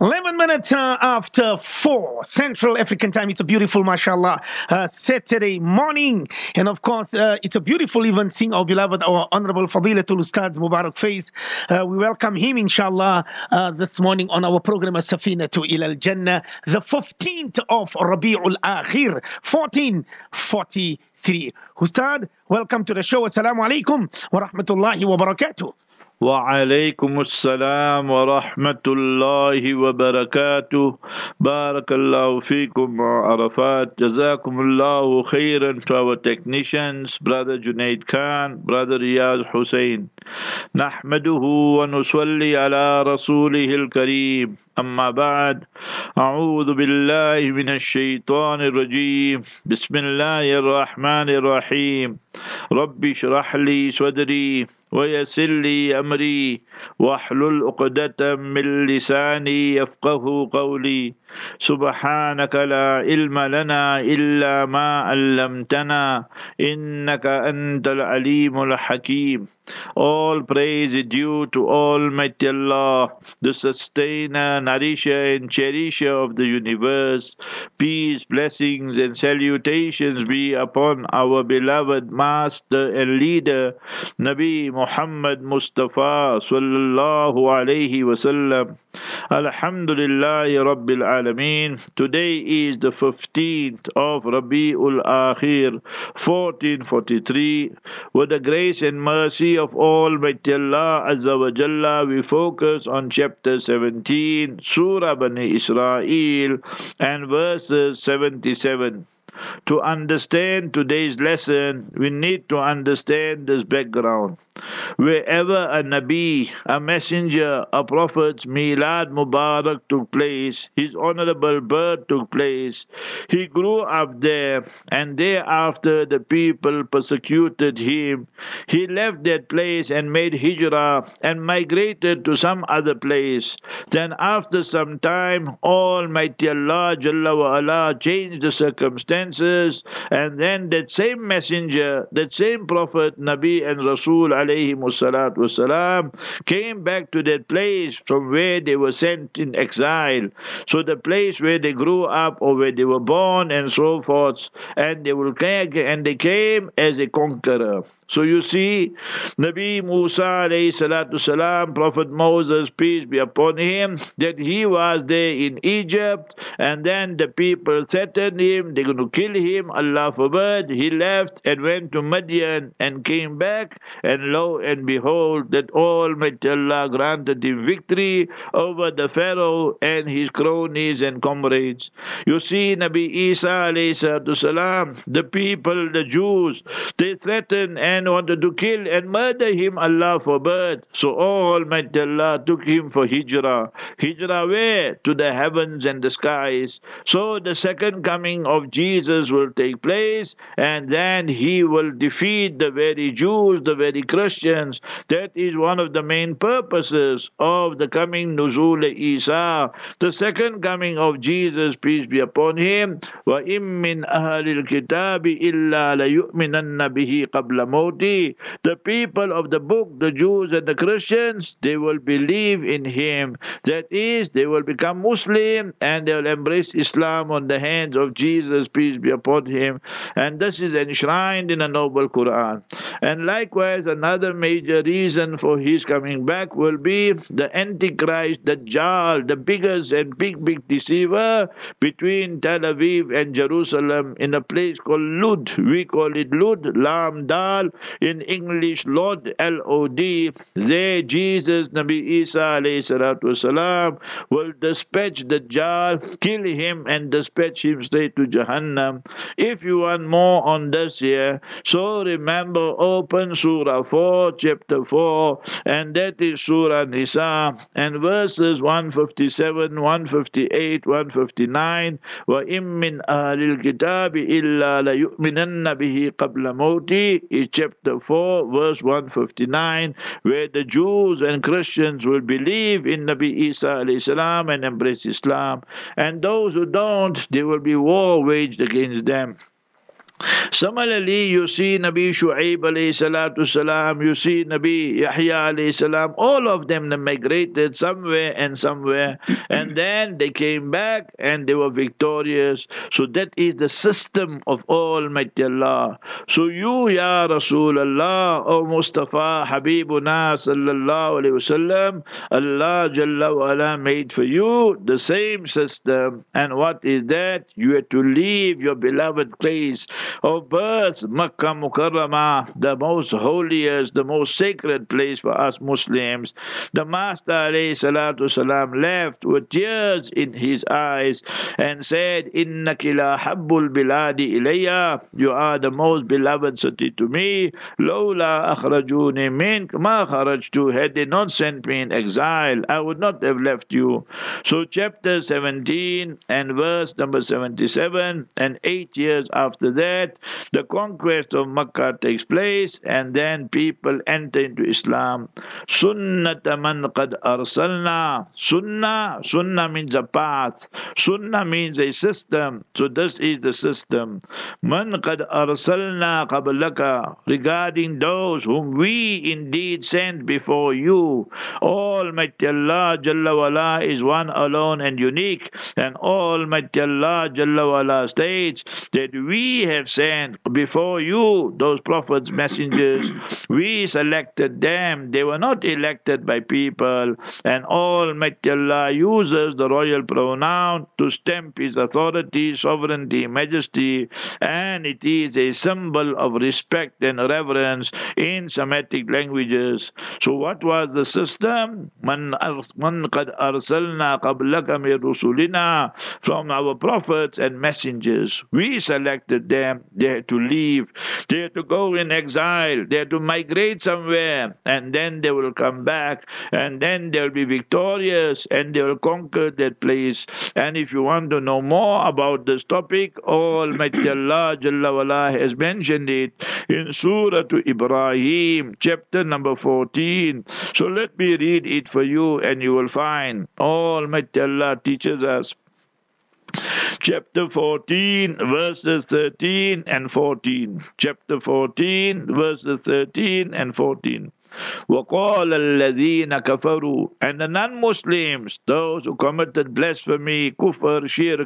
11 minutes after 4 Central African time. It's a beautiful, mashallah, Saturday morning. And of course, it's a beautiful even seeing our beloved, our Honorable Fadilatul Ustad Mubarak Faiz. We welcome him, inshallah, this morning on our program, As-Safina to Ilal Jannah, the 15th of Rabi'ul Akhir, 1443. Ustad, welcome to the show. Assalamu alaikum wa rahmatullahi wa barakatuh. وعليكم السلام ورحمة الله وبركاته بارك الله فيكم عرفات جزاكم الله خيرا. To our technicians, Brother Junaid Khan, Brother Riyaz Hussein, نحمده ونصلي على رسوله الكريم. أما بعد، أعوذ بالله من الشيطان الرجيم. بسم الله الرحمن الرحيم. ربي اشرح لي صدري ويسر لي أمري واحلل عقدة من لساني يفقه قولي. سبحانك لا علم لنا إلا ما علمتنا إنك أنت العليم الحكيم. All praise is due to Almighty Allah, the sustainer, nourisher and cherisher of the universe. Peace, blessings and salutations be upon our beloved master and leader, Nabi Muhammad Mustafa sallallahu alayhi wasallam. Alhamdulillahi Rabbil Alameen. Today is the 15th of Rabi'ul Akhir, 1443. With the grace and mercy of Almighty Allah Azza wa Jalla, we focus on chapter 17, Surah Bani Israel, and verses 77. To understand today's lesson, we need to understand this background. Wherever a Nabi, a messenger, a prophet's Milad Mubarak took place, his honorable birth took place, he grew up there, and thereafter the people persecuted him. He left that place and made hijrah and migrated to some other place. Then after some time, Almighty Allah Jalla wa Ala changed the circumstances, and then that same messenger, that same prophet, Nabi and Rasul alayhi salatu wasalam, came back to that place from where they were sent in exile. So the place where they grew up or where they were born and so forth, and they came as a conqueror. So you see, Nabi Musa alayhi salatu salam, Prophet Moses, peace be upon him, that he was there in Egypt, and then the people threatened him, they're going to kill him, Allah forbid. He left and went to Madian and came back, and lo and behold, that Almighty Allah granted him victory over the Pharaoh and his cronies and comrades. You see, Nabi Isa alayhi salatu salam, the people, the Jews, they threatened and wanted to kill and murder him, Allah forbid. So Almighty Allah took him for hijrah. Hijrah where? To the heavens and the skies. So the second coming of Jesus will take place, and then he will defeat the very Jews, the very Christians. That is one of the main purposes of the coming Nuzul Isa, the second coming of Jesus, peace be upon him. وَإِن مِّنْ أَهْلِ الْكِتَابِ إِلَّا لَيُؤْمِنَنَّ بِهِ قَبْلَ مَوْتِهِ. The people of the book, the Jews and the Christians, they will believe in him. That is, they will become Muslim and they will embrace Islam on the hands of Jesus, peace be upon him. And this is enshrined in a noble Quran. And likewise, another major reason for his coming back will be the Antichrist, the Dajjal, the biggest and big deceiver between Tel Aviv and Jerusalem in a place called Lud. We call it Lud, Lam Dal, in English Lod, L-O-D. There Jesus, Nabi Isa alayhi salatu wasalam, will dispatch the Dajjal, kill him and dispatch him straight to Jahannam. If you want more on this here, so remember, open Surah 4, chapter 4, and that is Surah Nisa, and verses 157, 158, 159. وَإِن مِّنْ أَهْلِ الْكِتَابِ إِلَّا لَيُؤْمِنَنَّ بِهِ قَبْلَ مَوْتِهِ is chapter 4, verse 159, where the Jews and Christians will believe in Nabi Isa alayhi salam and embrace Islam. And those who don't, there will be war waged against them. Similarly, you see Nabi Shu'aib alayhi salatu salam, you see Nabi Yahya alayhi salam, all of them they migrated somewhere and somewhere, and then they came back and they were victorious. So that is the system of Almighty Allah. So you, Ya Rasulullah, O Mustafa, Habibuna sallallahu alayhi wasallam, Allah Jalla wa ala made for you the same system. And what is that? You have to leave your beloved place of birth, Makkah Mukarramah, the most holiest, the most sacred place for us Muslims. The Master alayhi salatu salam left with tears in his eyes and said, Innaki la habbul biladi ilayya, you are the most beloved city to me. Lawla akhrajuni mink ma kharajtu, had they not sent me in exile, I would not have left you. So chapter 17 and verse number 77, and 8 years after that, the conquest of Makkah takes place, and then people enter into Islam. Sunnata man qad arsalna. Sunnah means a path. Sunnah means a system. So this is the system. Man qad arsalna qablaka, regarding those whom we indeed sent before you. Almighty Allah Jalla wala is one alone and unique, and Almighty Allah Jalla wala states that we have sent before you those prophets, messengers. We selected them. They were not elected by people. And Almighty Allah uses the royal pronoun to stamp his authority, sovereignty, majesty, and it is a symbol of respect and reverence in Semitic languages. So what was the system? Man qad arsalna qablaka min rusulina, from our prophets and messengers. We selected them. They had to leave. They had to go in exile. They had to migrate somewhere. And then they will come back. And then they will be victorious. And they will conquer that place. And if you want to know more about this topic, Almighty Allah Jalla wala has mentioned it in Surah to Ibrahim, chapter number 14. So let me read it for you, and you will find Almighty Allah teaches us. Chapter 14, verses 13 and 14. Chapter 14, verses 13 and 14. وَقَالَ الَّذِينَ كَفَرُوا, and the non-Muslims, those who committed blasphemy, kufr, shirk,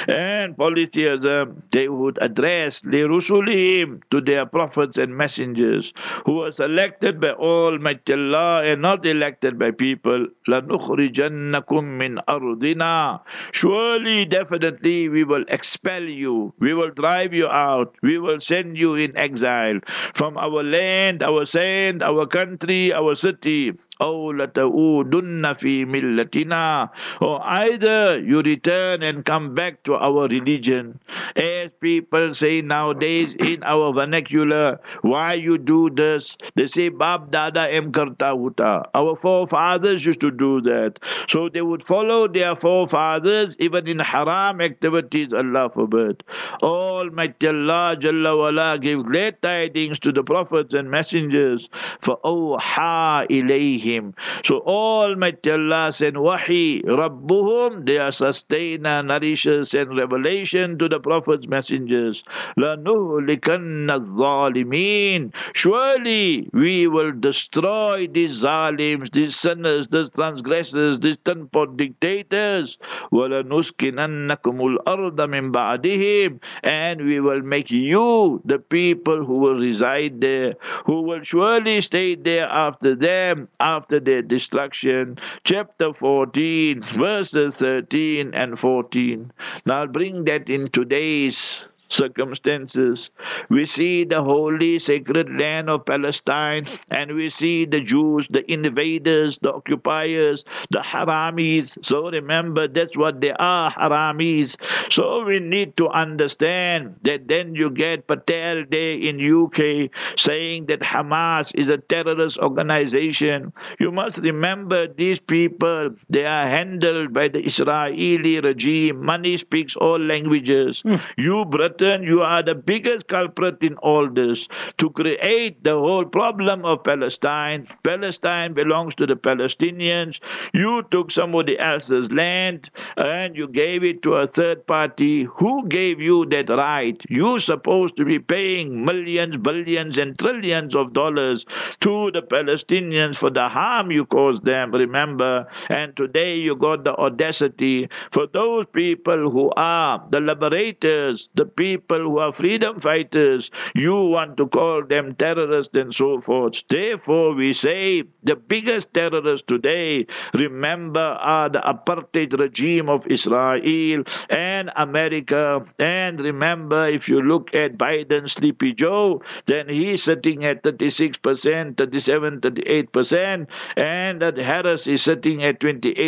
and polytheism, they would address لِرُسُلِهِمْ, to their prophets and messengers, who were selected by Almighty Allah and not elected by people. لَنُخْرِجَنَّكُمْ مِنْ أَرْضِنَا, surely, definitely, we will expel you, we will drive you out, we will send you in exile from our land, our sand, our country, our city. أو لتعودن في ملتنا, or either you return and come back to our religion. As people say nowadays in our vernacular, why you do this? They say Bab Dada em karta huta. Our forefathers used to do that. So they would follow their forefathers even in haram activities, Allah forbid. Almighty Allah Jalla wala gave glad tidings to the prophets and messengers. For awha ilayhi, so Almighty Allah sent wahi, Rabbuhum, their sustainer, nourishes, and revelation to the prophets, messengers. لَنُهْلِكَنَّ الظَّالِمِينَ, surely we will destroy these zalims, these sinners, these transgressors, these tenpot dictators. وَلَنُسْكِنَنَّكُمُ الْأَرْضَ مِنْ بَعْدِهِمْ, and we will make you the people who will reside there, who will surely stay there after them, after their destruction. Chapter 14, verses 13 and 14. Now I'll bring that in today's circumstances. We see the holy sacred land of Palestine, and we see the Jews, the invaders, the occupiers, the haramis. So remember, that's what they are, haramis. So we need to understand that then you get Patel Day in UK saying that Hamas is a terrorist organization. You must remember these people, they are handled by the Israeli regime. Money speaks all languages. You British Britain, you are the biggest culprit in all this, to create the whole problem of Palestine. Palestine belongs to the Palestinians. You took somebody else's land and you gave it to a third party. Who gave you that right? You're supposed to be paying millions, billions, and trillions of dollars to the Palestinians for the harm you caused them, remember? And today you got the audacity for those people who are the liberators, the people who are freedom fighters, you want to call them terrorists and so forth. Therefore, we say the biggest terrorists today, remember, are the apartheid regime of Israel and America. And remember, if you look at Biden, Sleepy Joe, then he's sitting at 36%, 37, 38%, and that Harris is sitting at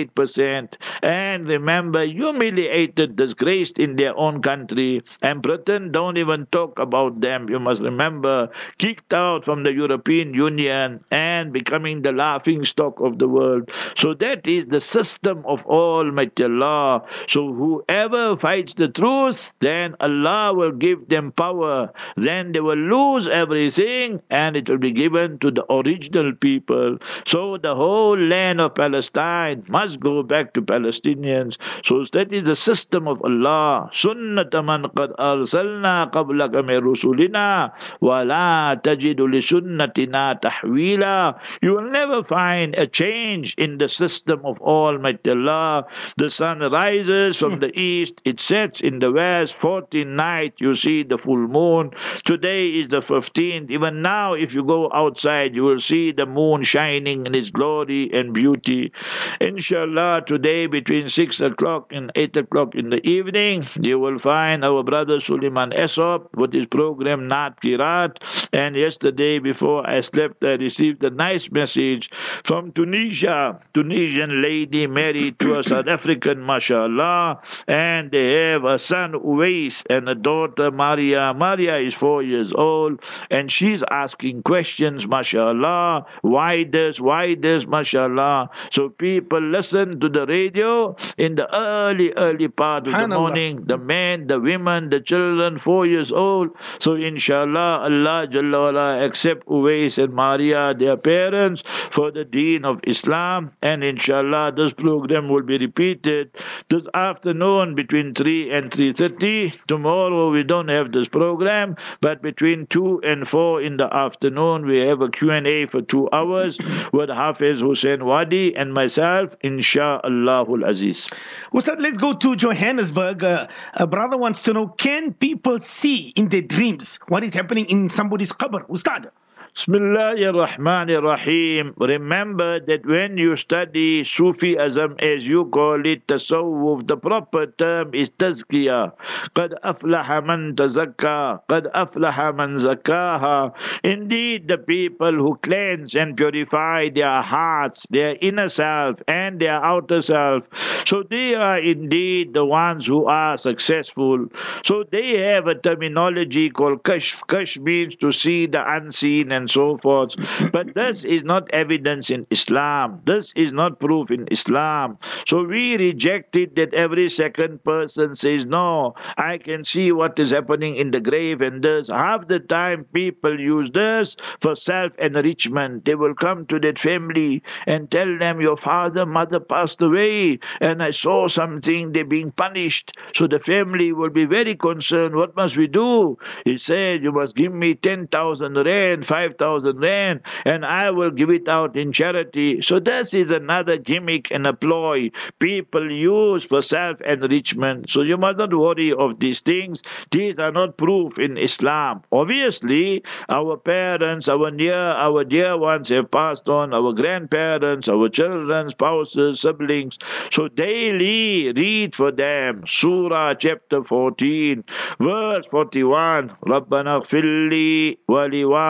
28%. And remember, humiliated, disgraced in their own country, and Britain don't even talk about them. You must remember, kicked out from the European Union and becoming the laughing stock of the world. So that is the system of Almighty Allah. So whoever fights the truth, then Allah will give them power. Then they will lose everything and it will be given to the original people. So the whole land of Palestine must go back to Palestinians. So that is the system of Allah. Sunnata man qad arsalna qablaka min rusulina wa la tajidu li sunnatina tahwila. You will never find a change in the system of Almighty Allah. The sun rises from the east, it sets in the west. 14th night you see the full moon. Today is the 15th. Even now, if you go outside, you will see the moon shining in its glory and beauty. Inshallah, today between 6 o'clock and 8 o'clock in the evening, you will find our brother Suleiman Esop with his program Naat Kirat. And yesterday, before I slept, I received a nice message from Tunisia. Tunisian lady married to a South African, mashallah, and they have a son Uwais and a daughter Maria. Maria is 4 years old, and she's asking questions, mashallah. Why this, mashallah? So people listen to the radio in the early part of the morning. The men, the women, the children, 4 years old. So inshallah, Allah Jalla wala accept Uwais and Maria, their parents, for the deen of Islam. And inshallah, this program will be repeated this afternoon between 3 and 3:30. Tomorrow we don't have this program, but between 2 and 4 in the afternoon we have a Q&A for 2 hours with Hafiz Hussein Wadi and myself, insha'Allahul Aziz. Ustad, let's go to Johannesburg. A brother wants to know, can people see in their dreams what is happening in somebody's qabr? Ustad. Bismillahir Rahmanir Rahim. Remember that when you study Sufism, as you call it, tasawwuf, the proper term is tazkiyah. Qad aflaha man tazakka, qad aflaha man zakkaha. Indeed, the people who cleanse and purify their hearts, their inner self and their outer self, so they are indeed the ones who are successful. So they have a terminology called kashf. Kashf means to see the unseen and so forth. But this is not evidence in Islam. This is not proof in Islam. So we reject it that every second person says, no, I can see what is happening in the grave and this. Half the time people use this for self-enrichment. They will come to that family and tell them, your father, mother passed away and I saw something, they're being punished. So the family will be very concerned. What must we do? He said, you must give me 10,000 rand, 5,000 rand, and I will give it out in charity. So this is another gimmick and a ploy people use for self-enrichment. So you must not worry of these things. These are not proof in Islam. Obviously, our parents, our dear ones have passed on, our grandparents, our children, spouses, siblings. So daily read for them Surah chapter 14, verse 41. رَبَّنَا اغْفِرْ لِي وَلِوَالِدَيَّ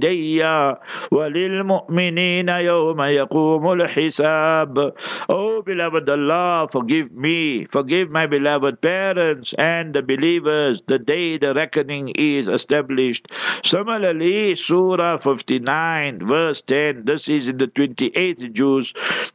والدي وللمؤمنين يوم يقوم الحساب. Oh beloved Allah, forgive me, forgive my beloved parents and the believers the day the reckoning is established. Similarly, Surah 59 verse 10, this is in the 28th juz,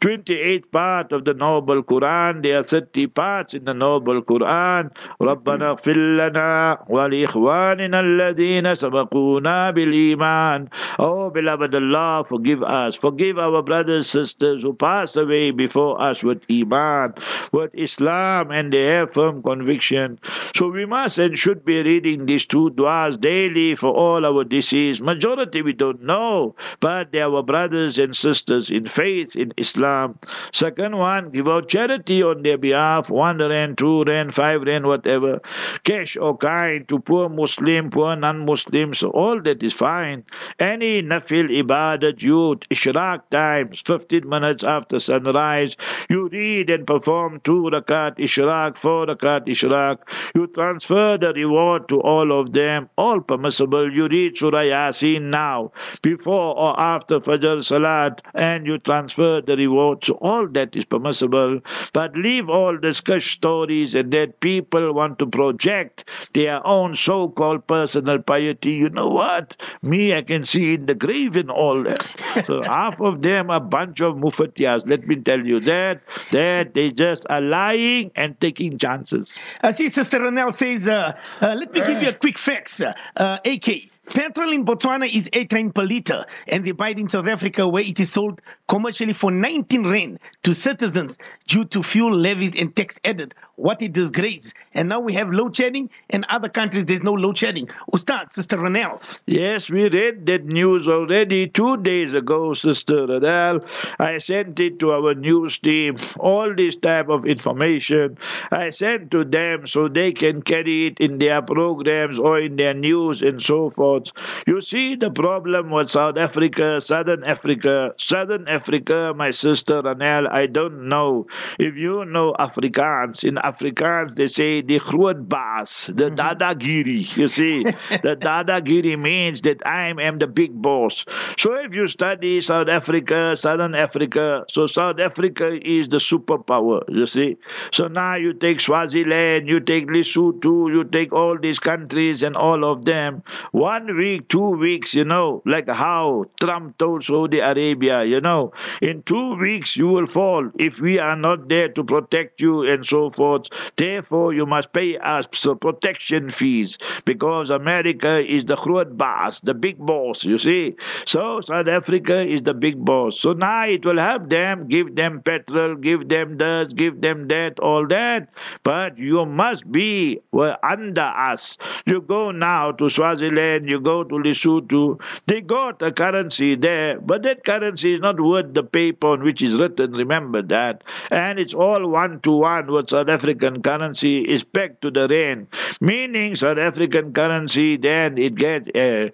28th part of the Noble Quran. There are 30 parts in the Noble Quran. رَبَّنَا اغْفِرْ لَنَا وَلِإِخْوَانِنَا الَّذِينَ سَبَقُونَا بِالْإِيمَانِ. Oh beloved Allah, forgive us, forgive our brothers, sisters who passed away before us with Iman, with Islam, and they have firm conviction. So we must and should be reading these two du'as daily for all our deceased. Majority we don't know, but they are our brothers and sisters in faith in Islam. Second one, give out charity on their behalf, 1 rand, 2 rand, 5 rand, whatever, cash or kind, to poor Muslim, poor non-Muslims, all that is fine. Any nafil ibadat, you ishraq times, 15 minutes after sunrise, you read and perform 2 rakat ishraq, 4 rakat ishraq, you transfer the reward to all of them, all permissible. You read Surah Yasin now, before or after Fajr Salat, and you transfer the reward, so all that is permissible. But leave all discuss stories and that people want to project their own so-called personal piety. You know what? Me, I can see in the grave and all that. So half of them are a bunch of mufatiyas. Let me tell you that they just are lying and taking chances. I see Sister Ronel says, let me give you a quick facts. AK. Petrol in Botswana is 8 rand per litre, and they buy it in South Africa where it is sold commercially for 19 rand to citizens due to fuel levies and tax added. What a disgrace. And now we have load shedding, and other countries there's no load shedding. Ustad, Sister Ronel. Yes, we read that news already 2 days ago, Sister Ronel. I sent it to our news team, all this type of information. I sent to them so they can carry it in their programs or in their news and so forth. You see the problem with South Africa, Southern Africa. Southern Africa, my sister Ronel, I don't know if you know Afrikaans. In Afrikaans, they say the groot baas, the dadagiri. You see, the dadagiri means that I am the big boss. So if you study South Africa, Southern Africa, so South Africa is the superpower, you see. So now you take Swaziland, you take Lesotho, you take all these countries and all of them. 1 week, 2 weeks, you know, like how Trump told Saudi Arabia, you know, in 2 weeks you will fall if we are not there to protect you and so forth. Therefore, you must pay us protection fees because America is the groot baas, the big boss, you see. So South Africa is the big boss. So now it will help them, give them petrol, give them this, give them that, all that. But you must be under us. You go now to Swaziland, you go to Lesotho, they got a currency there, but that currency is not worth the paper on which is written, remember that. And it's all 1-to-1 with South African currency is pegged to the rand, meaning South African currency, then it gets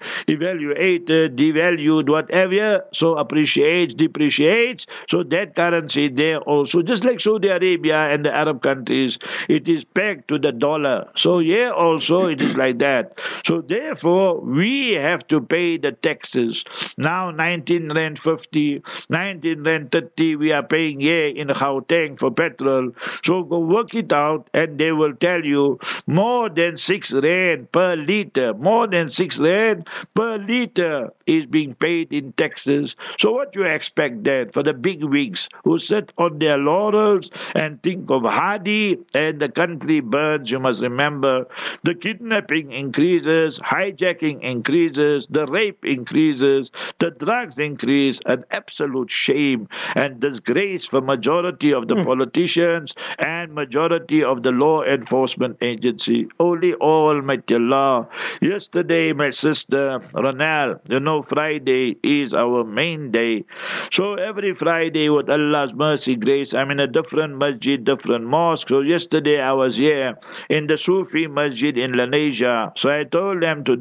evaluated, devalued, whatever, so appreciates, depreciates, so that currency there also, just like Saudi Arabia and the Arab countries, it is pegged to the dollar. So here also it is like that. So therefore, we have to pay the taxes. Now 19 rand 50, 19 rand 30 we are paying here in Gauteng for petrol. So go work it out and they will tell you more than 6 rand per litre. More than 6 rand per litre is being paid in taxes. So what you expect then for the big wigs who sit on their laurels and think of Hadi and the country burns? You must remember the kidnapping increases, hijacking increases, the rape increases, the drugs increase, an absolute shame and disgrace for majority of the politicians and majority of the law enforcement agency. Only Almighty Allah. Yesterday, my sister Ronel, you know, Friday is our main day. So every Friday, with Allah's mercy, grace, I'm in a different masjid, different mosque. So yesterday I was here in the Sufi masjid in Lenasia. So I told them today's topic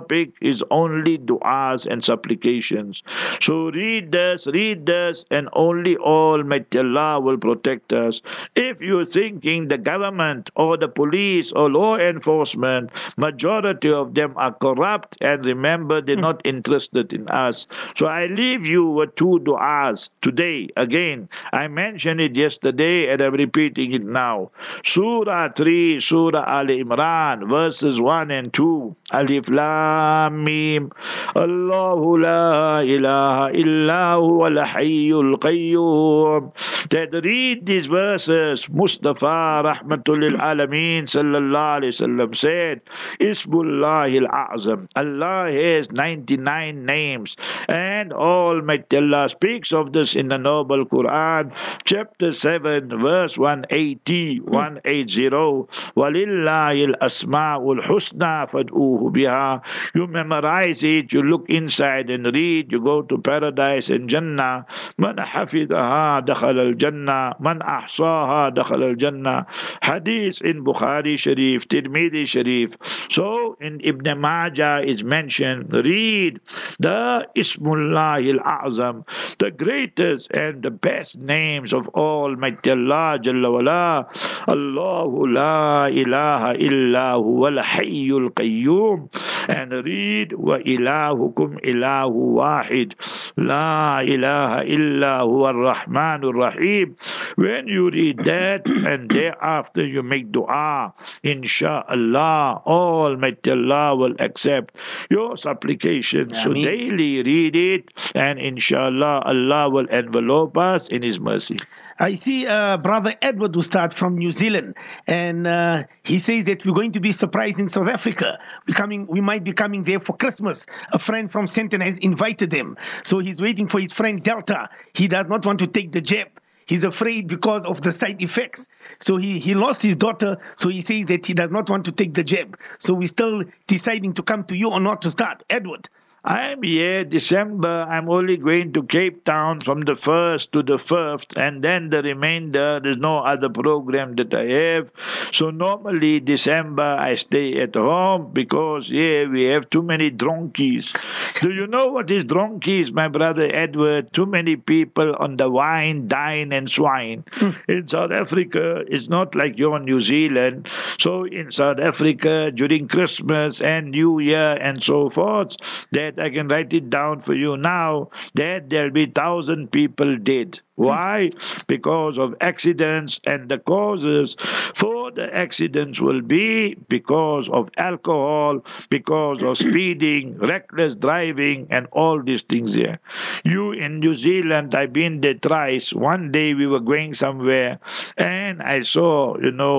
topic is only du'as and supplications. So read this, and only Almighty Allah will protect us. If you're thinking the government or the police or law enforcement, majority of them are corrupt, and remember, they're not interested in us. So I leave you with two du'as today. Again, I mentioned it yesterday and I'm repeating it now. Surah 3, Surah Al Imran, verses 1 and 2. Alif Lam Mim. Allahu la ilaha illa huwa al-hayyul qayyum. That read these verses, Mustafa Rahmatul lil Alameen sallallahu alayhi wasallam said, Ismullahil A'zam. Allah has 99 names, and Almighty Allah speaks of this in the Noble Quran, chapter 7, verse 180. Walillahil Asma'ul Husna fad'uhu biha. You memorize it, you look inside and read, you go to paradise and Jannah. Man hafidhaha dakhal al-Jannah, man ahsaha dakhal al-Jannah. Hadith in Bukhari Sharif, Tirmidhi Sharif. So in Ibn Majah is mentioned, read the Ismullahil A'zam, the greatest and the best names of Almighty Allah Jalla wala. Allahu la ilaha illa huwa al-hayyul qayyum. And read wa ilahukum ilahu wahid, la ilaha illa huwa ar-Rahmanur Rahim. When you read that and thereafter you make dua, inshallah Almighty Allah will accept your supplication. So daily read it, and inshallah Allah will envelope us in His mercy. I see Brother Edward Ustad from New Zealand, and he says that we're going to be surprising South Africa. We might be coming there for Christmas. A friend from Senton has invited them. So he's waiting for his friend Delta. He does not want to take the jab. He's afraid because of the side effects. So he lost his daughter, so he says that he does not want to take the jab. So we're still deciding to come to you or not to start. Edward. I'm here December. I'm only going to Cape Town from the 1st to the 5th, and then the remainder, there's no other program that I have. So normally December I stay at home because we have too many dronkies. Do you know what is dronkies, my brother Edward? Too many people on the wine, dine and swine. In South Africa, it's not like you're in New Zealand. So in South Africa, during Christmas and New Year and so forth, that I can write it down for you now, that there'll be 1,000 people dead. Why? Because of accidents, and the causes for the accidents will be because of alcohol, because of speeding, reckless driving, and all these things here. You in New Zealand, I've been there thrice. One day we were going somewhere, and I saw,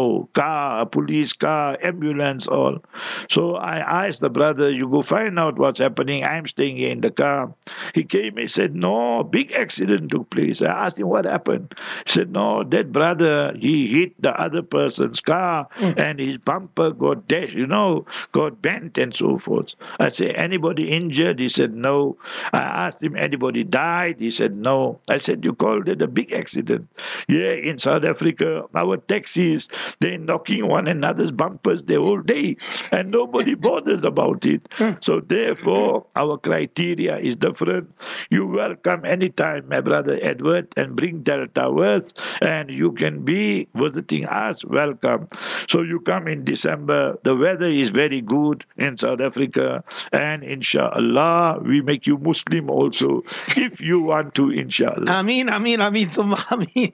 car, a police car, ambulance, all. So I asked the brother, you go find out what's happening. I'm staying here in the car. He came and said, no, big accident took place. I asked him what happened. He said, no, that brother, he hit the other person's car and his bumper got dashed, got bent and so forth. I said, anybody injured? He said, no. I asked him, anybody died? He said, no. I said, you called it a big accident. Yeah, in South Africa, our taxis, they're knocking one another's bumpers the whole day and nobody bothers about it. So therefore, our criteria is different. You're welcome anytime, my brother Edward, and bring Delta West, and you can be visiting us. Welcome. So you come in December. The weather is very good in South Africa, and inshallah, we make you Muslim also, if you want to, inshallah. Ameen. Summa Ameen.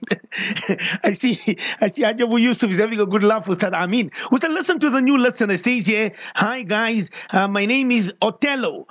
I see Ajabu Yusuf is having a good laugh, Ustad. Ameen. Ustad, listen to the new listener. It says here, hi guys, my name is Otello,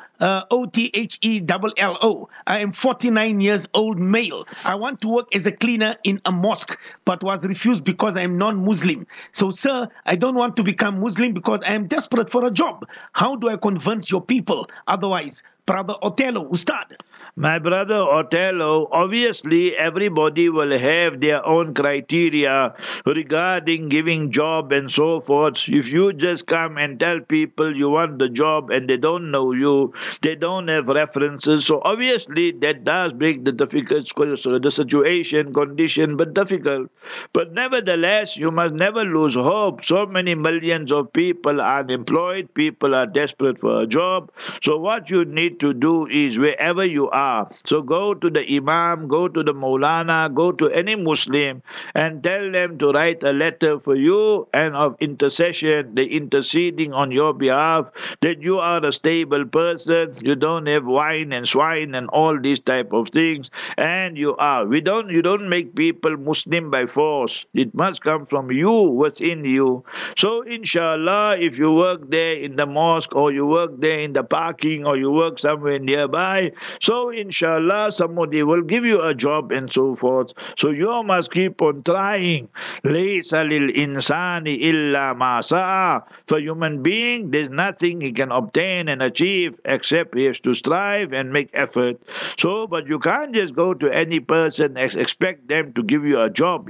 Othello. I am 49 years old, male. I want to work as a cleaner in a mosque, but was refused because I am non-Muslim. So, sir, I don't want to become Muslim because I am desperate for a job. How do I convince your people? Otherwise, Brother Otello, Ustad. My brother Otello, obviously everybody will have their own criteria regarding giving job and so forth. If you just come and tell people you want the job and they don't know you, they don't have references, so obviously that does make the difficult the situation, condition, but difficult. But nevertheless, you must never lose hope. So many millions of people are unemployed, people are desperate for a job. So what you need to do is wherever you are, so go to the Imam, go to the Maulana, go to any Muslim and tell them to write a letter for you and of intercession, they interceding on your behalf, that you are a stable person, you don't have wine and swine and all these type of things, and you don't make people Muslim by force. It must come from you, within you. So inshallah, if you work there in the mosque, or you work there in the parking, or you work somewhere nearby, so inshallah somebody will give you a job and so forth. So you must keep on trying. Laysa lil insani illa ma sa'a. For human being, there's nothing he can obtain and achieve except he has to strive and make effort. So, but you can't just go to any person and expect them to give you a job,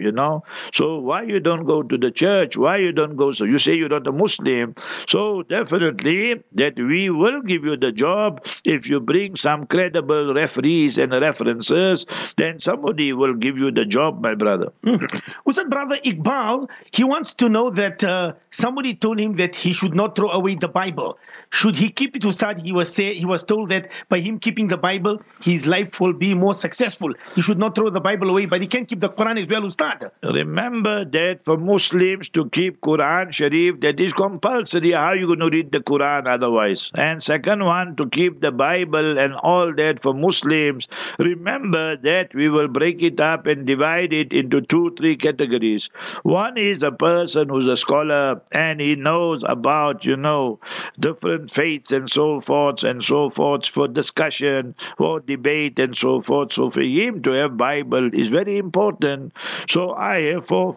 So why you don't go to the church? Why you don't go? So you say you're not a Muslim. So definitely that we will give you the job if you bring some credible referees and references, then somebody will give you the job, my brother. Ustad, brother Iqbal, he wants to know that somebody told him that he should not throw away the Bible. Should he keep it, Ustad? He was told that by him keeping the Bible, his life will be more successful. He should not throw the Bible away, but he can keep the Quran as well, Ustad. Remember that for Muslims to keep Quran Sharif, that is compulsory. How are you going to read the Quran otherwise? And second one, to keep the Bible and all that for Muslims, remember that we will break it up and divide it into 2-3 categories. One is a person who's a scholar and he knows about, different faiths and so forth for discussion, for debate and so forth. So for him to have Bible is very important. So I have 4,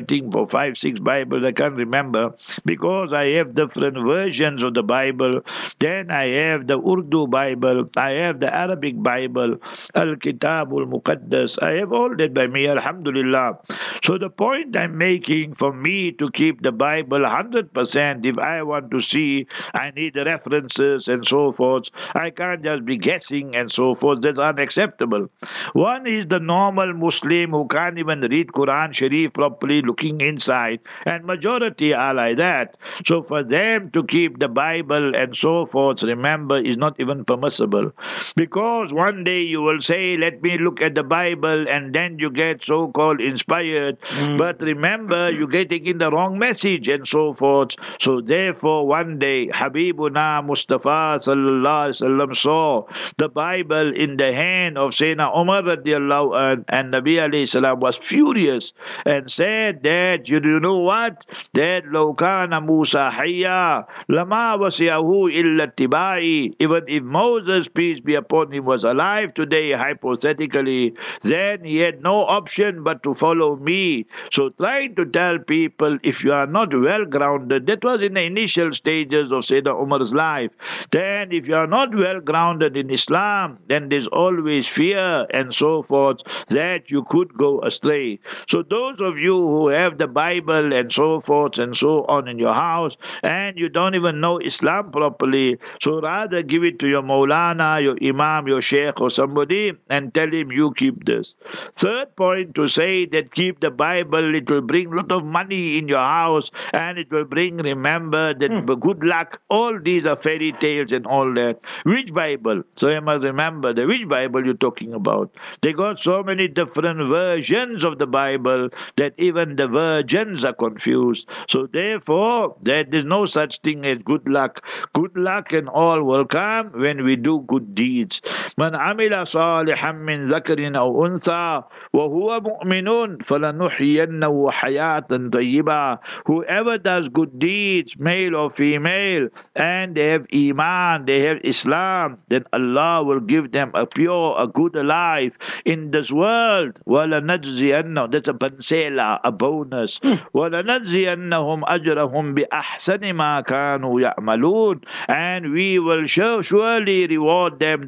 5, 6 Bibles, I can't remember, because I have different versions of the Bible. Then I have the Urdu Bible, I have the Arabic Bible, Al-Kitabul Muqaddas. I have all that by me, alhamdulillah. So the point I'm making, for me to keep the Bible 100%, if I want to see, I need the references and so forth. I can't just be guessing and so forth. That's unacceptable. One is the normal Muslim who can't even read Quran Sharif properly, looking inside, and majority are like that. So for them to keep the Bible and so forth, remember, is not even permissible. Because one day you will say, let me look at the Bible, and then you get so-called inspired. But remember, you're getting in the wrong message and so forth. So therefore, one day, Habibuna Mustafa sallallahu alaihi wasallam saw the Bible in the hand of Sayyidina Umar radiallahu anh, and Nabi alayhi salam was furious and said that, you know what? That law kana Musa hayya lama wasi'ahu illa tibai. Even if Moses, peace be upon him, was alive today, hypothetically, then he had no option but to follow me. So trying to tell people, if you are not well grounded, that was in the initial stages of Sayyidina Umar's life. Then if you are not well grounded in Islam, then there's always fear and so forth that you could go astray. So those of you who have the Bible and so forth and so on in your house, and you don't even know Islam properly, so rather give it to your Maulana, your Imam, your Sheikh or somebody, and tell him you keep this. Third point, to say that keep the Bible, it will bring a lot of money in your house, and it will bring, remember, that good luck. All these are fairy tales and all that. Which Bible? So you must remember which Bible you're talking about. They got so many different versions of the Bible that even the virgins are confused. So therefore, there is no such thing as good luck. Good luck and all will come when we do good deeds. Man amila salihan min zakarin aw untha wa huwa mu'minun falanuhyiyannahu hayatan tayyiba. Whoever does good deeds, male or female, and they have Iman, they have Islam, then Allah will give them a pure, a good life in this world. وَلَنَجْزِيَنَّهُمْ, that's a pansela, a bonus. وَلَنَجْزِيَنَّهُمْ أَجْرَهُمْ بِأَحْسَنِ مَا كَانُوا يَعْمَلُونَ, and we will surely reward them the optimum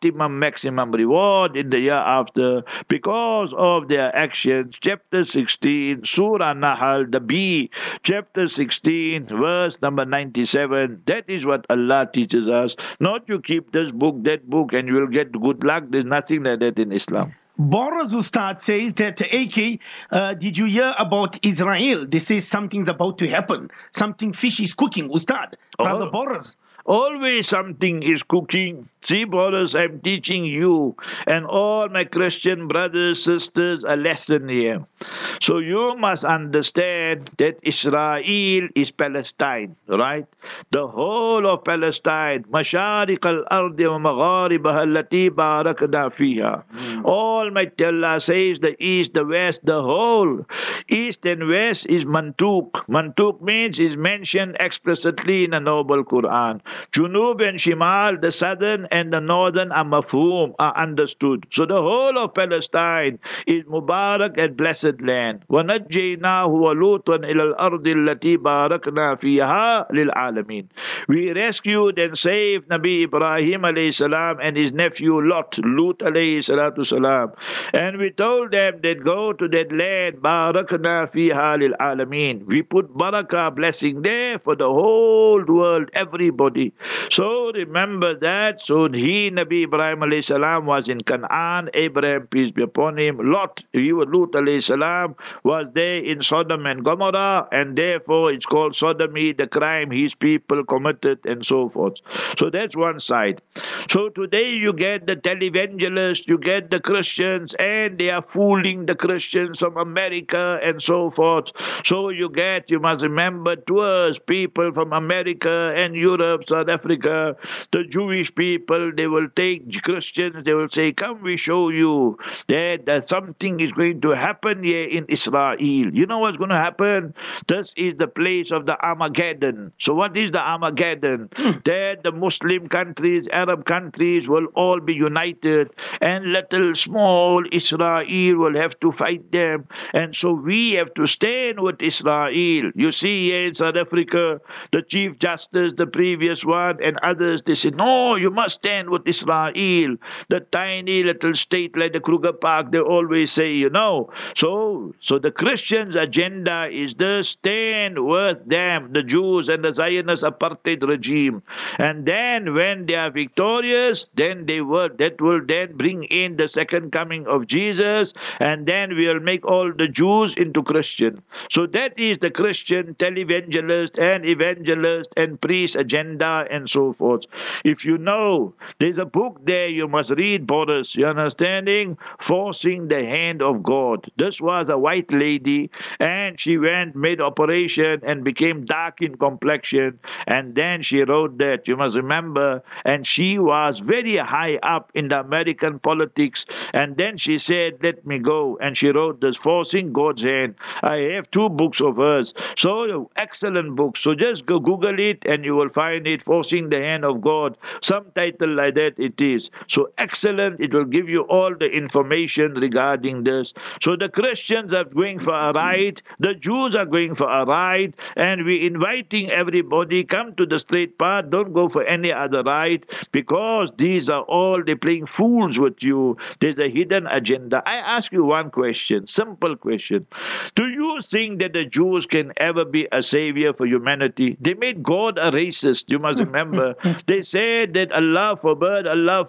maximum reward in the year after because of their actions. Chapter 16, Surah Nahl, the B, chapter 16, verse number 97. That is what Allah teaches us. Not you keep this book, that book, and you will get good luck. There's nothing like that in Islam. Boris Ustad says that, AK, did you hear about Israel? They say something's about to happen. Something fish is cooking, Ustad. Brother Boris. Always something is cooking. See, brothers, I'm teaching you and all my Christian brothers, sisters, a lesson here. So you must understand that Israel is Palestine, right? The whole of Palestine. Mashariq al-ardi wa magharibaha allati barakna fiha. Almighty Allah says the east, the west, the whole. East and west is Mantuk. Mantuk means is mentioned explicitly in the Noble Quran. Junub and Shimal, the southern and the northern are mafhum, are understood. So the whole of Palestine is Mubarak and blessed land. وَنَجَّيْنَاهُ وَلُوطًا إِلَى الْأَرْضِ الَّتِي بَارَكْنَا فِيهَا لِلْعَالَمِينَ. We rescued and saved Nabi Ibrahim alayhi salam and his nephew Lut alayhi salatu salam. And we told them that go to that land, بَارَكْنَا فِيهَا لِلْعَالَمِينَ. We put barakah, blessing there for the whole world, everybody. So remember that. So he, Nabi Ibrahim alayhi salam, was in Canaan. Abraham, peace be upon him. Lut alayhi salam, was there in Sodom and Gomorrah, and therefore it's called sodomy, the crime his people committed, and so forth. So that's one side. So today you get the televangelists, you get the Christians, and they are fooling the Christians from America and so forth. So you must remember, tours people from America and Europe, South Africa, the Jewish people, they will take Christians, they will say, come, we show you that something is going to happen here in Israel. You know what's going to happen? This is the place of the Armageddon. So what is the Armageddon? That the Muslim countries, Arab countries will all be united, and little small Israel will have to fight them. And so we have to stand with Israel. You see here in South Africa, the Chief Justice, the previous one, and others, they say, no, you must stand with Israel. The tiny little state like the Kruger Park, they always say, you know. So the Christians' agenda is to stand with them, the Jews and the Zionist apartheid regime. And then when they are victorious, then that will then bring in the second coming of Jesus, and then we will make all the Jews into Christian. So that is the Christian televangelist and evangelist and priest agenda and so forth. If you know, there's a book there you must read, Boris, you understanding? Forcing the Hand of God. This was a white lady, and she made operation and became dark in complexion, and then she wrote that, you must remember, and she was very high up in the American politics, and then she said, let me go, and she wrote this, Forcing God's Hand. I have 2 books of hers, so excellent books. So just go Google it and you will find it, Forcing the Hand of God, some title like that it is. So excellent, it will give you all the information regarding this. So the Christians are going for a ride, the Jews are going for a ride, and we're inviting everybody, come to the straight path, don't go for any other ride, because these are all, they're playing fools with you. There's a hidden agenda. I ask you one question, simple question. Do you think that the Jews can ever be a savior for humanity? They made God a racist, you must remember. They said that Allah forbid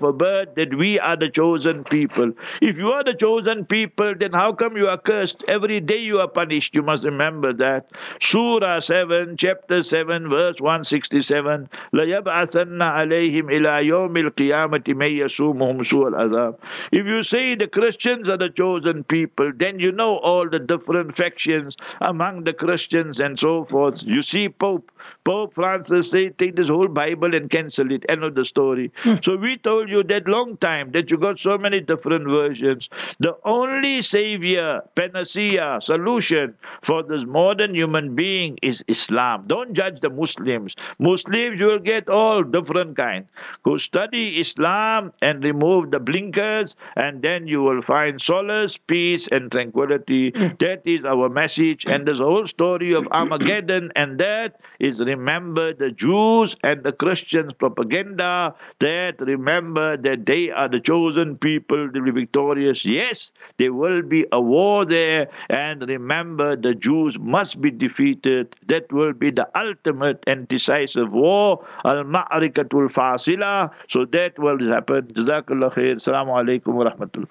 that we are the chosen people. If you are the chosen people, then how come you are cursed? Every day you are punished. You must remember that. Surah 7, chapter 7, verse 167. لَيَبْعَثَنَّ عَلَيْهِمْ إِلَى يَوْمِ الْقِيَامَةِ مَنْ يَسُومُهُمْ سُوءَ الْعَذَابِ. If you say the Christians are the chosen people, then you know all the different factions among the Christians and so forth. You see Pope Francis say, take this whole Bible and cancel it. End of the story. So we told you that long time that you got so many different versions. The only savior, panacea, solution for this modern human being is Islam. Don't judge the Muslims. Muslims, you will get all different kind. Go study Islam and remove the blinkers, and then you will find solace, peace, and tranquility. That is our message. message, and this whole story of Armageddon, and that is remember the Jews and the Christians propaganda, that remember that they are the chosen people to be victorious. Yes, there will be a war there, and remember the Jews must be defeated. That will be the ultimate and decisive war, al-ma'rikatul fasila. So that will happen. Jazakallah khair. Assalamu alaikum wa rahmatullah.